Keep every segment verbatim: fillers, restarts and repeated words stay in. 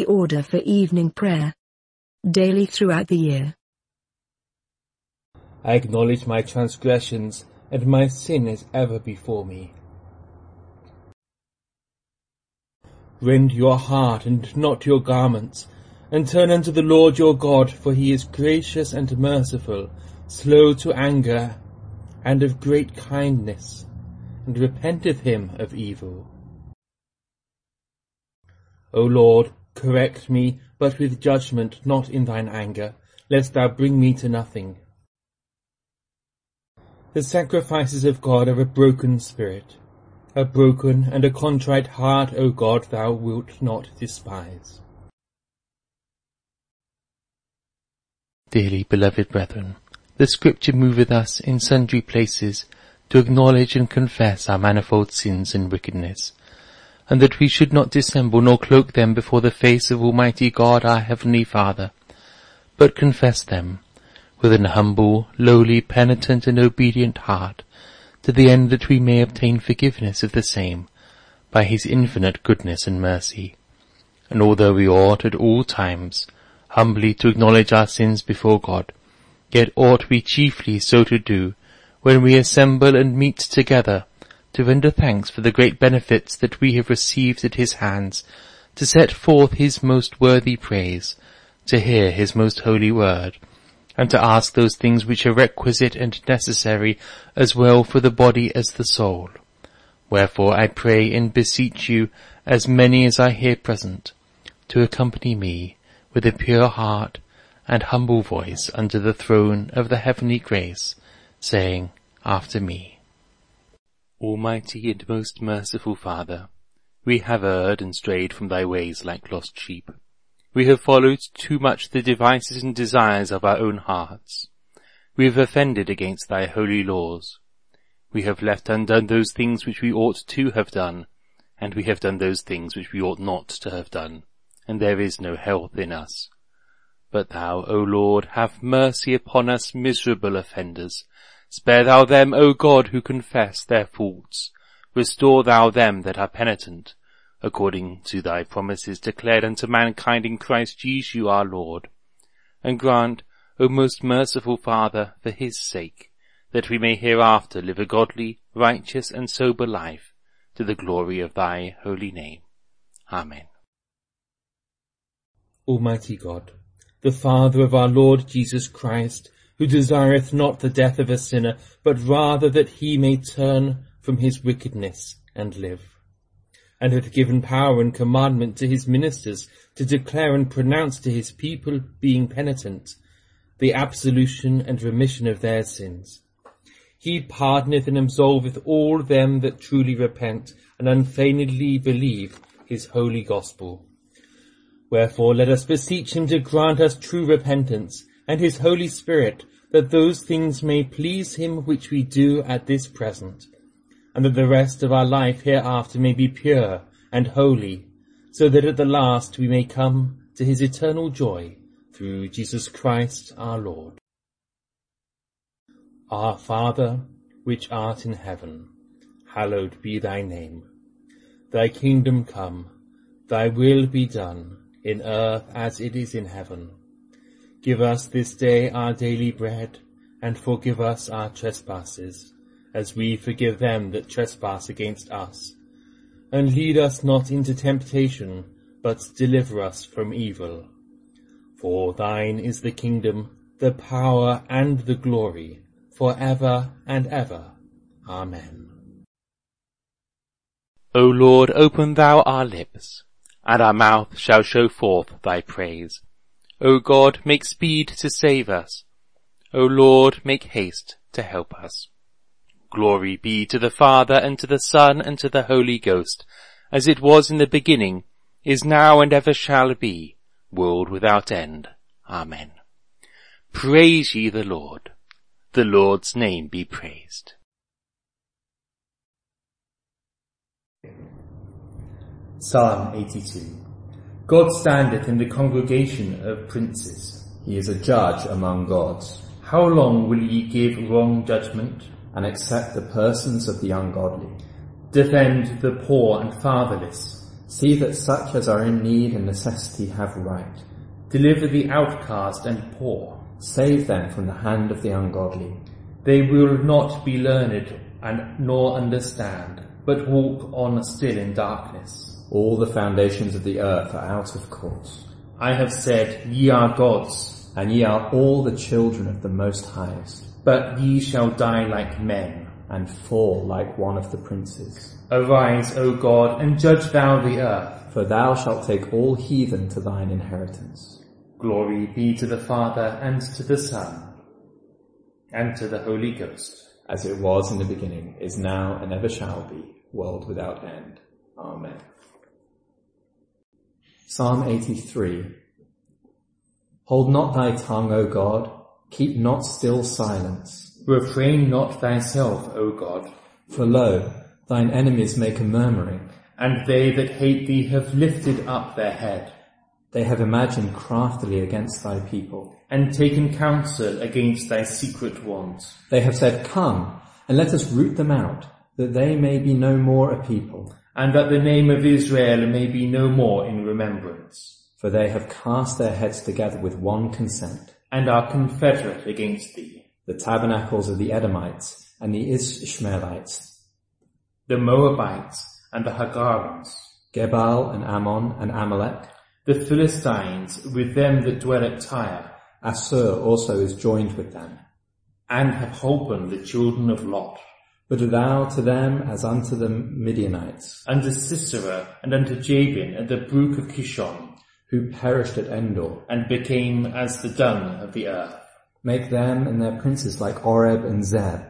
order for evening prayer. Daily throughout the year. I acknowledge my transgressions, and my sin is ever before me. Rend your heart and not your garments, and turn unto the Lord your God, for he is gracious and merciful, slow to anger, and of great kindness, and repenteth him of evil. O Lord, correct me, but with judgment, not in thine anger, lest thou bring me to nothing. The sacrifices of God are a broken spirit. A broken and a contrite heart, O God, thou wilt not despise. Dearly beloved brethren, the Scripture moveth us in sundry places to acknowledge and confess our manifold sins and wickedness, and that we should not dissemble nor cloak them before the face of Almighty God our Heavenly Father, but confess them with an humble, lowly, penitent and obedient heart, to the end that we may obtain forgiveness of the same by his infinite goodness and mercy. And although we ought at all times humbly to acknowledge our sins before God, yet ought we chiefly so to do when we assemble and meet together, to render thanks for the great benefits that we have received at his hands, to set forth his most worthy praise, to hear his most holy word, and to ask those things which are requisite and necessary as well for the body as the soul. Wherefore I pray and beseech you, as many as are here present, to accompany me with a pure heart and humble voice under the throne of the heavenly grace, saying after me, Almighty and most merciful Father, we have erred and strayed from thy ways like lost sheep. We have followed too much the devices and desires of our own hearts. We have offended against thy holy laws. We have left undone those things which we ought to have done, and we have done those things which we ought not to have done, and there is no health in us. But thou, O Lord, have mercy upon us miserable offenders. Spare thou them, O God, who confess their faults. Restore thou them that are penitent, according to thy promises declared unto mankind in Christ Jesus our Lord. And grant, O most merciful Father, for his sake, that we may hereafter live a godly, righteous, and sober life, to the glory of thy holy name. Amen. Almighty God, the Father of our Lord Jesus Christ, who desireth not the death of a sinner, but rather that he may turn from his wickedness and live, and hath given power and commandment to his ministers to declare and pronounce to his people, being penitent, the absolution and remission of their sins. He pardoneth and absolveth all them that truly repent and unfeignedly believe his holy gospel. Wherefore let us beseech him to grant us true repentance, and his Holy Spirit, that those things may please him which we do at this present, and that the rest of our life hereafter may be pure and holy, so that at the last we may come to his eternal joy, through Jesus Christ our Lord. Our Father, which art in heaven, hallowed be thy name. Thy kingdom come, thy will be done, in earth as it is in heaven. Give us this day our daily bread, and forgive us our trespasses, as we forgive them that trespass against us. And lead us not into temptation, but deliver us from evil. For thine is the kingdom, the power, and the glory, for ever and ever. Amen. O Lord, open thou our lips, and our mouth shall show forth thy praise. O God, make speed to save us. O Lord, make haste to help us. Glory be to the Father, and to the Son, and to the Holy Ghost, as it was in the beginning, is now, and ever shall be, world without end. Amen. Praise ye the Lord. The Lord's name be praised. Psalm eighty-two. God standeth in the congregation of princes. He is a judge among gods. How long will ye give wrong judgment, and accept the persons of the ungodly? Defend the poor and fatherless. See that such as are in need and necessity have right. Deliver the outcast and poor. Save them from the hand of the ungodly. They will not be learned and nor understand, but walk on still in darkness. All the foundations of the earth are out of course. I have said, ye are gods, and ye are all the children of the Most Highest. But ye shall die like men, and fall like one of the princes. Arise, O God, and judge thou the earth. For thou shalt take all heathen to thine inheritance. Glory be to the Father, and to the Son, and to the Holy Ghost. As it was in the beginning, is now, and ever shall be, world without end. Amen. Psalm eighty-three. Hold not thy tongue, O God, keep not still silence. Refrain not thyself, O God. For lo, thine enemies make a murmuring, and they that hate thee have lifted up their head. They have imagined craftily against thy people, and taken counsel against thy secret ones. They have said, Come, and let us root them out, that they may be no more a people, and that the name of Israel may be no more in remembrance. For they have cast their heads together with one consent, and are confederate against thee. The tabernacles of the Edomites and the Ishmaelites, the Moabites and the Hagarims, Gebal and Ammon and Amalek, the Philistines with them that dwell at Tyre. Assur also is joined with them, and have holpen the children of Lot. But thou to them as unto the Midianites, unto Sisera and unto Jabin at the brook of Kishon, who perished at Endor, and became as the dung of the earth. Make them and their princes like Oreb and Zeb.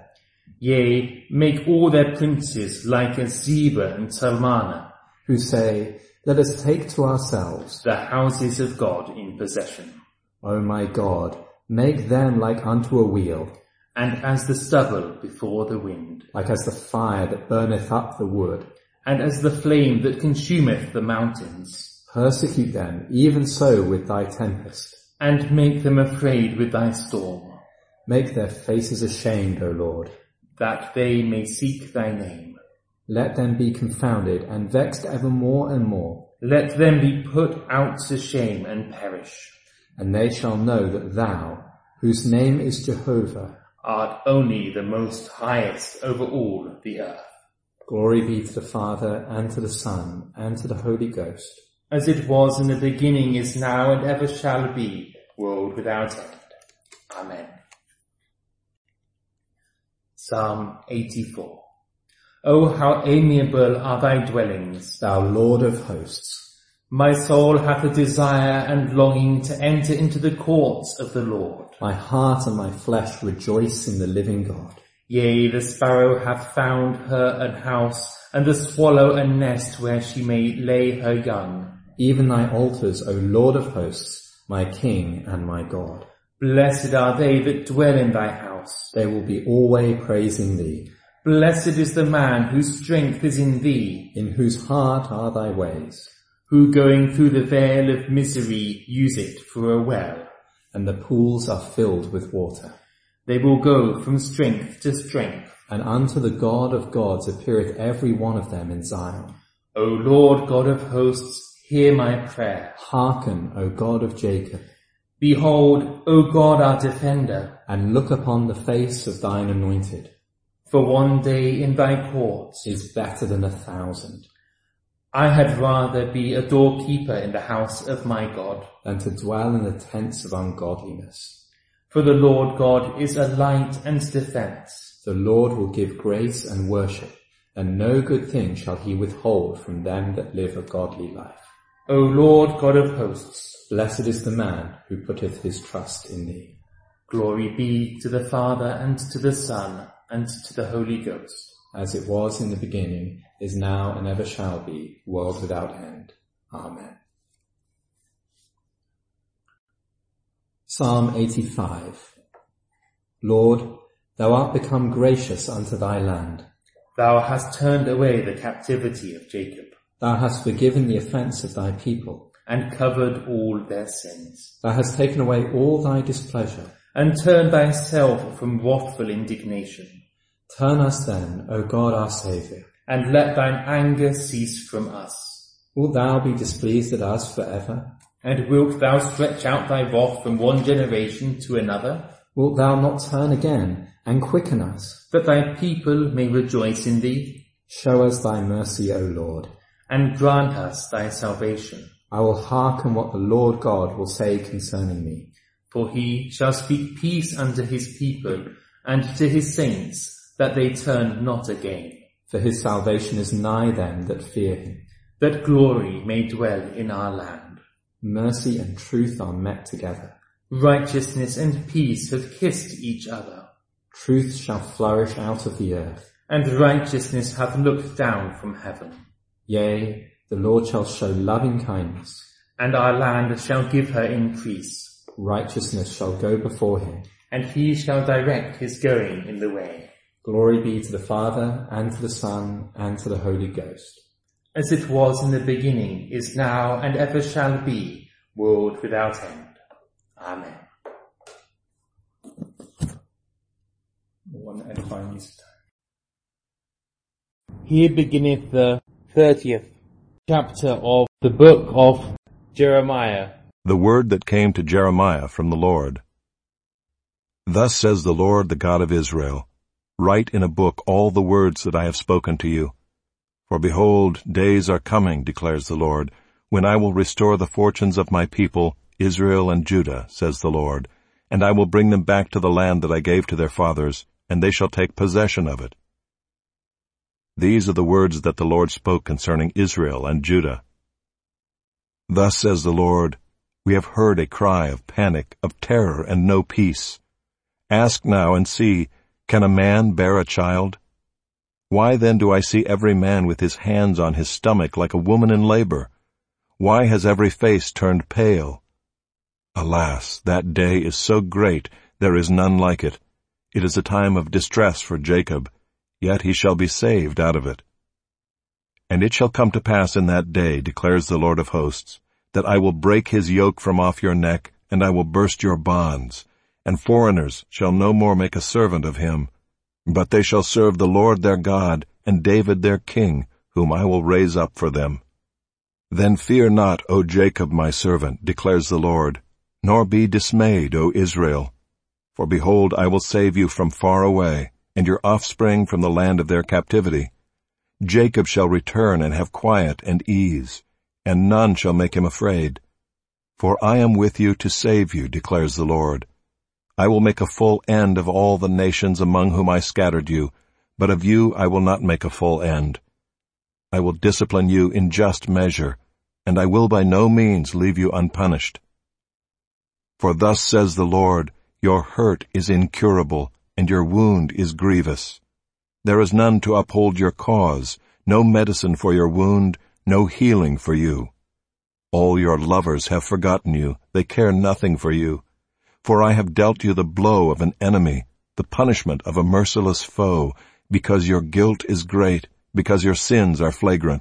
Yea, make all their princes like as Zebah and Salmana, who say, Let us take to ourselves the houses of God in possession. O my God, make them like unto a wheel, and as the stubble before the wind, like as the fire that burneth up the wood, and as the flame that consumeth the mountains. Persecute them even so with thy tempest, and make them afraid with thy storm. Make their faces ashamed, O Lord, that they may seek thy name. Let them be confounded and vexed ever more and more. Let them be put out to shame and perish. And they shall know that thou, whose name is Jehovah, art only the most highest over all the earth. Glory be to the Father, and to the Son, and to the Holy Ghost, as it was in the beginning, is now, and ever shall be, world without end. Amen. Psalm eighty-four. O how amiable are thy dwellings, thou Lord of hosts! My soul hath a desire and longing to enter into the courts of the Lord. My heart and my flesh rejoice in the living God. Yea, the sparrow hath found her an house, and the swallow a nest where she may lay her young. Even thy altars, O Lord of hosts, my King and my God. Blessed are they that dwell in thy house. They will be always praising thee. Blessed is the man whose strength is in thee, in whose heart are thy ways, who going through the vale of misery use it for a well, and the pools are filled with water. They will go from strength to strength, and unto the God of gods appeareth every one of them in Zion. O Lord God of hosts, hear my prayer. Hearken, O God of Jacob. Behold, O God our defender, and look upon the face of thine anointed. For one day in thy courts is better than a thousand. I had rather be a doorkeeper in the house of my God, than to dwell in the tents of ungodliness. For the Lord God is a light and defence. The Lord will give grace and worship, and no good thing shall he withhold from them that live a godly life. O Lord God of hosts, blessed is the man who putteth his trust in thee. Glory be to the Father, and to the Son, and to the Holy Ghost. As it was in the beginning, is now, and ever shall be, world without end. Amen. Psalm eighty-five. Lord, thou art become gracious unto thy land. Thou hast turned away the captivity of Jacob. Thou hast forgiven the offence of thy people, and covered all their sins. Thou hast taken away all thy displeasure, and turned thyself from wrathful indignation. Turn us then, O God our Saviour, and let thine anger cease from us. Wilt thou be displeased at us forever? And wilt thou stretch out thy wrath from one generation to another? Wilt thou not turn again and quicken us, that thy people may rejoice in thee? Show us thy mercy, O Lord, and grant us thy salvation. I will hearken what the Lord God will say concerning me. For he shall speak peace unto his people, and to his saints, that they turn not again. For his salvation is nigh them that fear him, that glory may dwell in our land. Mercy and truth are met together. Righteousness and peace have kissed each other. Truth shall flourish out of the earth, and righteousness hath looked down from heaven. Yea, the Lord shall show loving kindness, and our land shall give her increase. Righteousness shall go before him, and he shall direct his going in the way. Glory be to the Father, and to the Son, and to the Holy Ghost. As it was in the beginning, is now, and ever shall be, world without end. Amen. One edifying use of time. Here beginneth the thirtieth chapter of the book of Jeremiah. The word that came to Jeremiah from the Lord. Thus says the Lord, the God of Israel, write in a book all the words that I have spoken to you. For behold, days are coming, declares the Lord, when I will restore the fortunes of my people, Israel and Judah, says the Lord, and I will bring them back to the land that I gave to their fathers, and they shall take possession of it. These are the words that the Lord spoke concerning Israel and Judah. Thus says the Lord, we have heard a cry of panic, of terror, and no peace. Ask now and see, can a man bear a child? Why then do I see every man with his hands on his stomach like a woman in labor? Why has every face turned pale? Alas, that day is so great, there is none like it. It is a time of distress for Jacob, yet he shall be saved out of it. And it shall come to pass in that day, declares the Lord of hosts, that I will break his yoke from off your neck, and I will burst your bonds, and foreigners shall no more make a servant of him. But they shall serve the Lord their God, and David their king, whom I will raise up for them. Then fear not, O Jacob my servant, declares the Lord, nor be dismayed, O Israel. For behold, I will save you from far away, and your offspring from the land of their captivity. Jacob shall return and have quiet and ease, and none shall make him afraid. For I am with you to save you, declares the Lord. I will make a full end of all the nations among whom I scattered you, but of you I will not make a full end. I will discipline you in just measure, and I will by no means leave you unpunished. For thus says the Lord, your hurt is incurable, and your wound is grievous. There is none to uphold your cause, no medicine for your wound, no healing for you. All your lovers have forgotten you, they care nothing for you. For I have dealt you the blow of an enemy, the punishment of a merciless foe, because your guilt is great, because your sins are flagrant.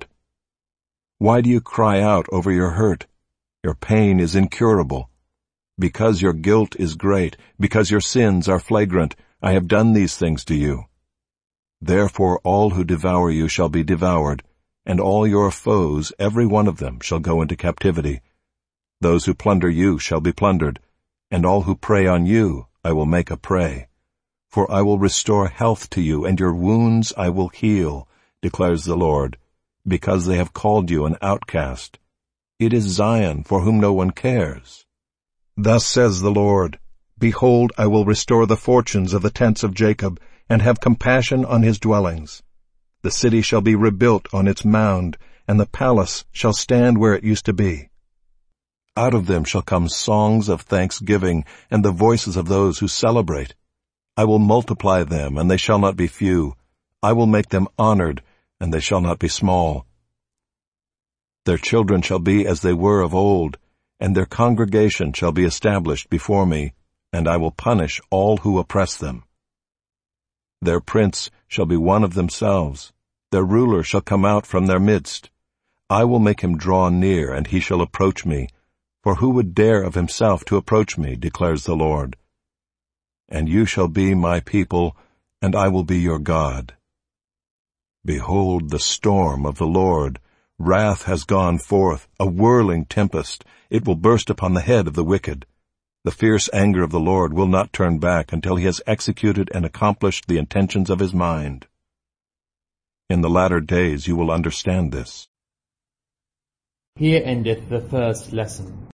Why do you cry out over your hurt? Your pain is incurable. Because your guilt is great, because your sins are flagrant, I have done these things to you. Therefore all who devour you shall be devoured, and all your foes, every one of them, shall go into captivity. Those who plunder you shall be plundered, and all who prey on you I will make a prey. For I will restore health to you, and your wounds I will heal, declares the Lord, because they have called you an outcast. It is Zion for whom no one cares. Thus says the Lord, behold, I will restore the fortunes of the tents of Jacob, and have compassion on his dwellings. The city shall be rebuilt on its mound, and the palace shall stand where it used to be. Out of them shall come songs of thanksgiving, and the voices of those who celebrate. I will multiply them, and they shall not be few. I will make them honored, and they shall not be small. Their children shall be as they were of old, and their congregation shall be established before me, and I will punish all who oppress them. Their prince shall be one of themselves. Their ruler shall come out from their midst. I will make him draw near, and he shall approach me. For who would dare of himself to approach me, declares the Lord. And you shall be my people, and I will be your God. Behold the storm of the Lord, Wrath has gone forth, a whirling tempest. It will burst upon the head of the wicked. The fierce anger of the Lord will not turn back until he has executed and accomplished the intentions of his mind. In the latter days you will understand this. Here endeth the first lesson.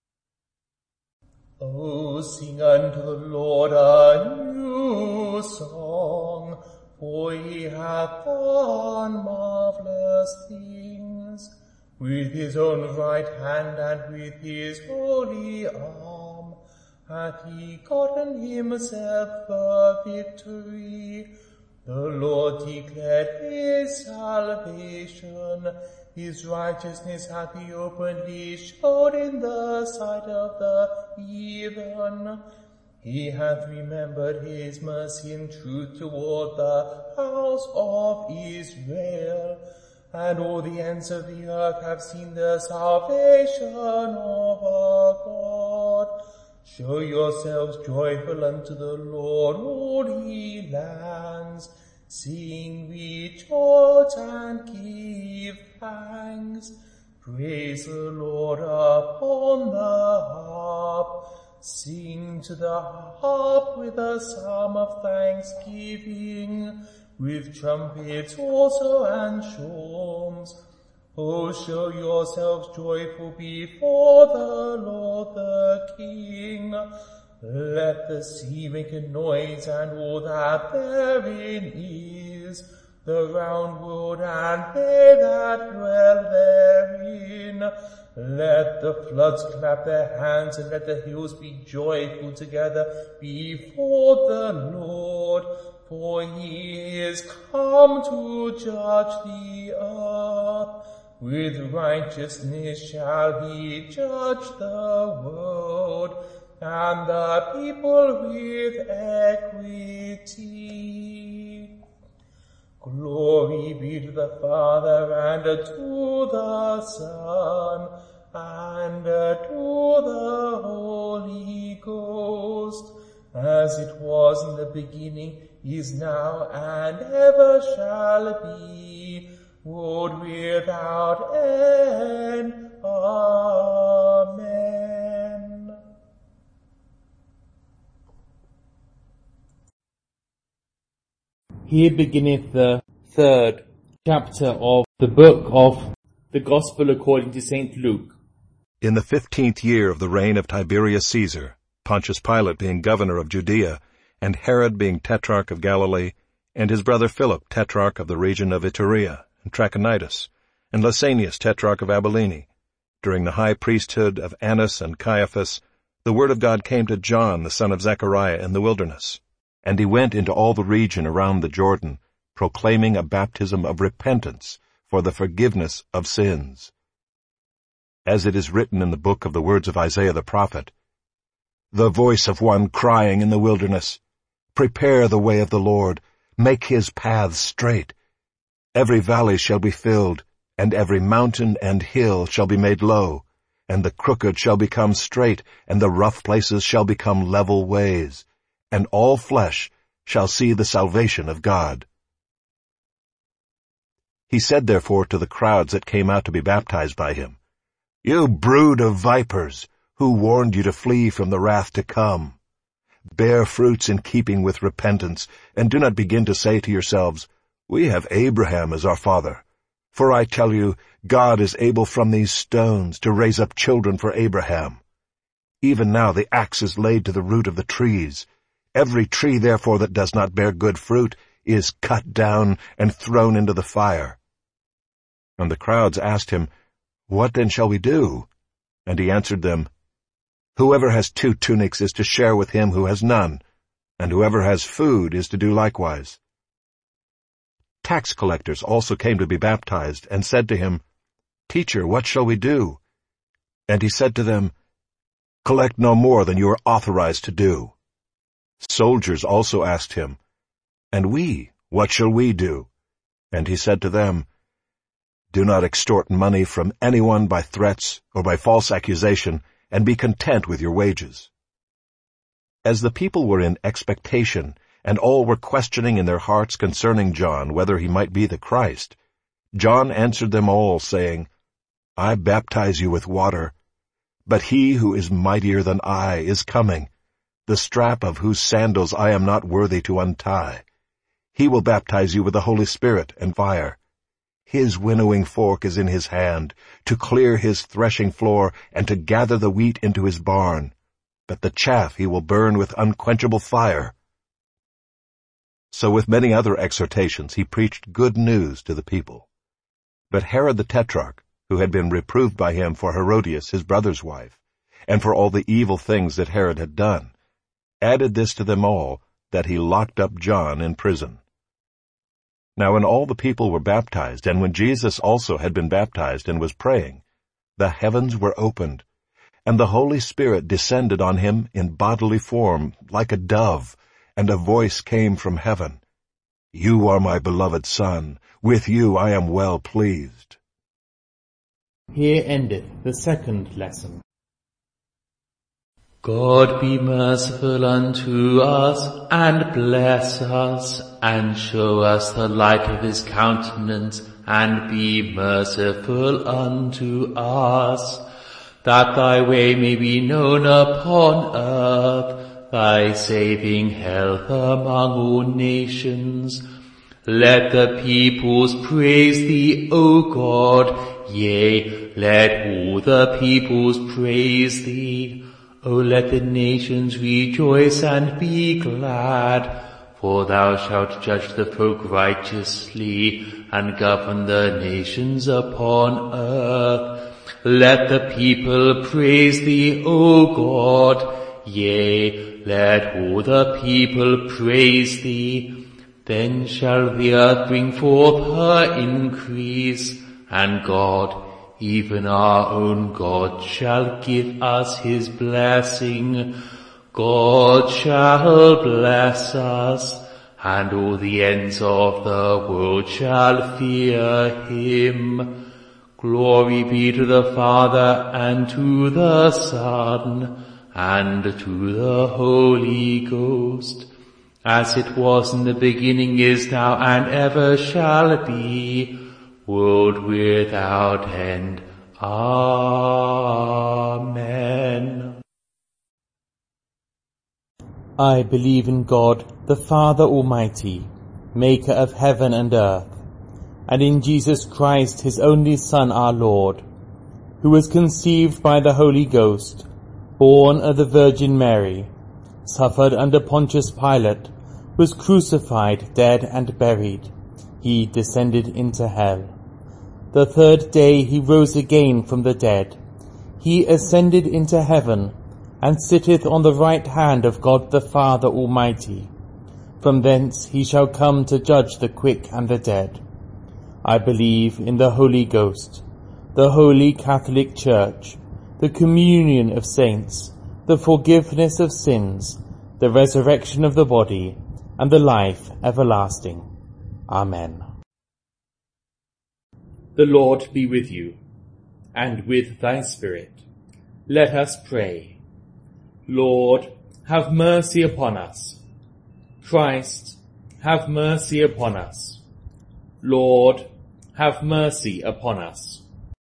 O sing unto the Lord a new song, for he hath done marvelous things. With his own right hand and with his holy arm hath he gotten himself a victory. The Lord declared his salvation. His righteousness hath he openly showed in the sight of the heathen. He hath remembered his mercy and truth toward the house of Israel. And all the ends of the earth have seen the salvation of our God. Show yourselves joyful unto the Lord, all ye lands. Sing, rejoice, and give thanks. Praise the Lord upon the harp. Sing to the harp with a psalm of thanksgiving, with trumpets also and shawms. O show yourselves joyful before the Lord the King. Let the sea make a noise and all that therein is, the round world and they that dwell therein. Let the floods clap their hands and let the hills be joyful together before the Lord, for he is come to judge the earth. With righteousness shall he judge the world, and the people with equity. Glory be to the Father, and to the Son, and to the Holy Ghost, as it was in the beginning, is now, and ever shall be, world without end. Amen. Here beginneth the third chapter of the book of the Gospel according to Saint Luke. In the fifteenth year of the reign of Tiberius Caesar, Pontius Pilate being governor of Judea, and Herod being tetrarch of Galilee, and his brother Philip tetrarch of the region of Iturea and Trachonitis, and Lysanias tetrarch of Abilene, during the high priesthood of Annas and Caiaphas, the word of God came to John the son of Zechariah in the wilderness. And he went into all the region around the Jordan, proclaiming a baptism of repentance for the forgiveness of sins. As it is written in the book of the words of Isaiah the prophet, "The voice of one crying in the wilderness, prepare the way of the Lord, make his paths straight. Every valley shall be filled, and every mountain and hill shall be made low, and the crooked shall become straight, and the rough places shall become level ways, and all flesh shall see the salvation of God." He said therefore to the crowds that came out to be baptized by him, "You brood of vipers, who warned you to flee from the wrath to come? Bear fruits in keeping with repentance, and do not begin to say to yourselves, 'We have Abraham as our father.' For I tell you, God is able from these stones to raise up children for Abraham. Even now the axe is laid to the root of the trees. Every tree, therefore, that does not bear good fruit is cut down and thrown into the fire." And the crowds asked him, "What then shall we do?" And he answered them, "Whoever has two tunics is to share with him who has none, and whoever has food is to do likewise." Tax collectors also came to be baptized, and said to him, "Teacher, what shall we do?" And he said to them, "Collect no more than you are authorized to do." Soldiers also asked him, "And we, what shall we do?" And he said to them, "Do not extort money from anyone by threats or by false accusation, and be content with your wages." As the people were in expectation, and all were questioning in their hearts concerning John whether he might be the Christ, John answered them all, saying, I baptize you with water, but he who is mightier than I is coming, the strap of whose sandals I am not worthy to untie. He will baptize you with the Holy Spirit and fire. His winnowing fork is in his hand, to clear his threshing floor and to gather the wheat into his barn, but the chaff he will burn with unquenchable fire. So with many other exhortations he preached good news to the people. But Herod the Tetrarch, who had been reproved by him for Herodias his brother's wife, and for all the evil things that Herod had done, added this to them all, that he locked up John in prison. Now when all the people were baptized, and when Jesus also had been baptized and was praying, the heavens were opened, and the Holy Spirit descended on him in bodily form like a dove, and a voice came from heaven, You are my beloved Son, with you I am well pleased. Here endeth the second lesson. God be merciful unto us, and bless us, and show us the light of his countenance, and be merciful unto us, that thy way may be known upon earth, thy saving health among all nations. Let the peoples praise thee, O God, yea, let all the peoples praise thee. O let the nations rejoice and be glad, for thou shalt judge the folk righteously, and govern the nations upon earth. Let the people praise thee, O God, yea, let all the people praise thee. Then shall the earth bring forth her increase, and God, even our own God, shall give us his blessing. God shall bless us, and all the ends of the world shall fear him. Glory be to the Father, and to the Son, and to the Holy Ghost, as it was in the beginning, is now, and ever shall be, world without end. Amen. I believe in God, the Father Almighty, maker of heaven and earth, and in Jesus Christ, his only Son, our Lord, who was conceived by the Holy Ghost, born of the Virgin Mary, suffered under Pontius Pilate, was crucified, dead, and buried. He descended into hell. The third day he rose again from the dead. He ascended into heaven, and sitteth on the right hand of God the Father Almighty. From thence he shall come to judge the quick and the dead. I believe in the Holy Ghost, the Holy Catholic Church, the communion of saints, the forgiveness of sins, the resurrection of the body, and the life everlasting. Amen. The Lord be with you, and with thy spirit. Let us pray. Lord, have mercy upon us. Christ, have mercy upon us. Lord, have mercy upon us.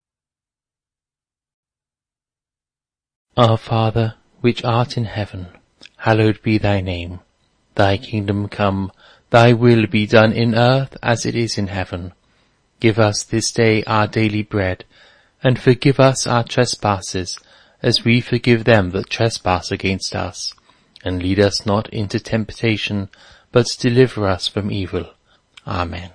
Our Father, which art in heaven, hallowed be thy name. Thy kingdom come, thy will be done in earth as it is in heaven. Give us this day our daily bread, and forgive us our trespasses, as we forgive them that trespass against us. And lead us not into temptation, but deliver us from evil. Amen.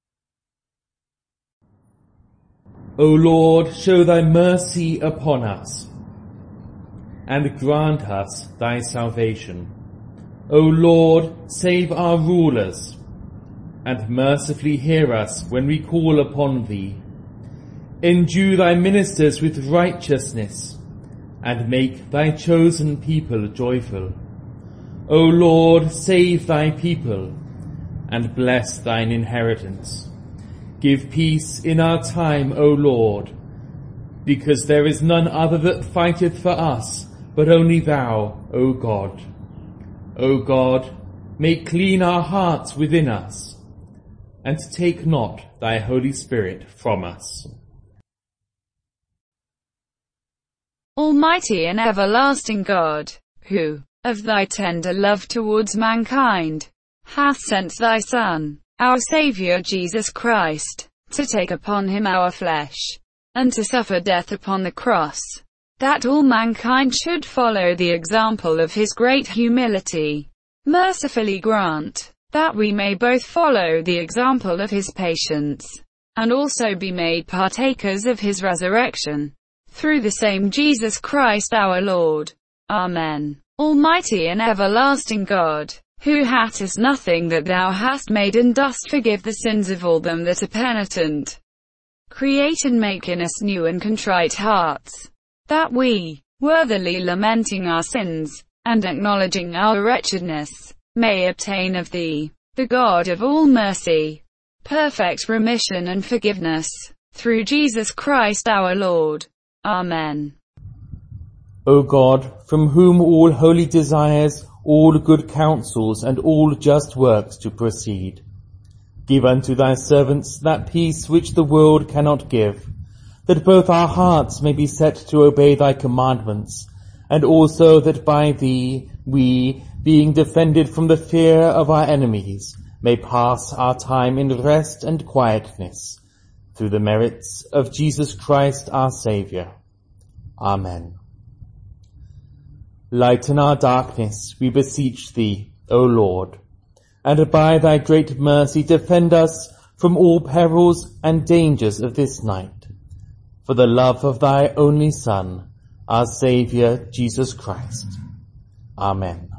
O Lord, show thy mercy upon us, and grant us thy salvation. O Lord, save our rulers, and mercifully hear us when we call upon thee. Endue thy ministers with righteousness, and make thy chosen people joyful. O Lord, save thy people, and bless thine inheritance. Give peace in our time, O Lord, because there is none other that fighteth for us, but only thou, O God. O God, make clean our hearts within us, and take not thy Holy Spirit from us. Almighty and everlasting God, who, of thy tender love towards mankind, hast sent thy Son, our Saviour Jesus Christ, to take upon him our flesh, and to suffer death upon the cross, that all mankind should follow the example of his great humility. Mercifully grant that we may both follow the example of his patience, and also be made partakers of his resurrection, through the same Jesus Christ our Lord. Amen. Almighty and everlasting God, who hatest nothing that thou hast made and dost forgive the sins of all them that are penitent, create and make in us new and contrite hearts, that we, worthily lamenting our sins, and acknowledging our wretchedness, may obtain of thee, the God of all mercy, perfect remission and forgiveness, through Jesus Christ our Lord. Amen. O God, from whom all holy desires, all good counsels, and all just works to proceed, give unto thy servants that peace which the world cannot give, that both our hearts may be set to obey thy commandments, and also that by thee we, being defended from the fear of our enemies, may pass our time in rest and quietness, through the merits of Jesus Christ our Saviour. Amen. Lighten our darkness, we beseech thee, O Lord, and by thy great mercy defend us from all perils and dangers of this night, for the love of thy only Son, our Saviour, Jesus Christ. Amen.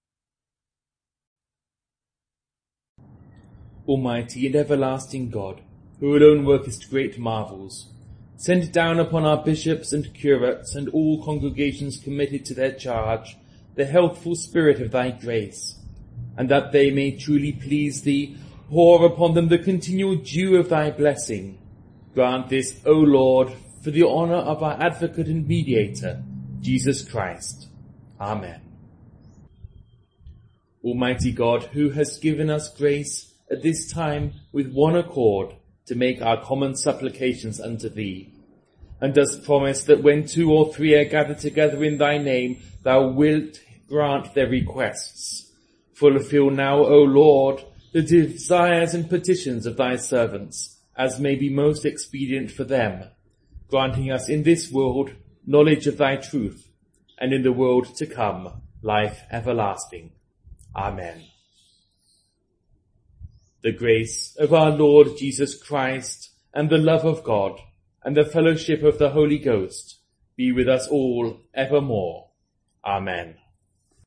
Almighty and everlasting God, who alone workest great marvels, send down upon our bishops and curates and all congregations committed to their charge the healthful spirit of thy grace, and that they may truly please thee, pour upon them the continual dew of thy blessing. Grant this, O Lord, for the honour of our advocate and mediator, Jesus Christ. Amen. Almighty God, who hast given us grace at this time with one accord to make our common supplications unto thee, and dost promise that when two or three are gathered together in thy name, thou wilt grant their requests. Fulfill now, O Lord, the desires and petitions of thy servants, as may be most expedient for them, granting us in this world knowledge of thy truth, and in the world to come life everlasting. Amen. The grace of our Lord Jesus Christ, and the love of God, and the fellowship of the Holy Ghost, be with us all evermore. Amen.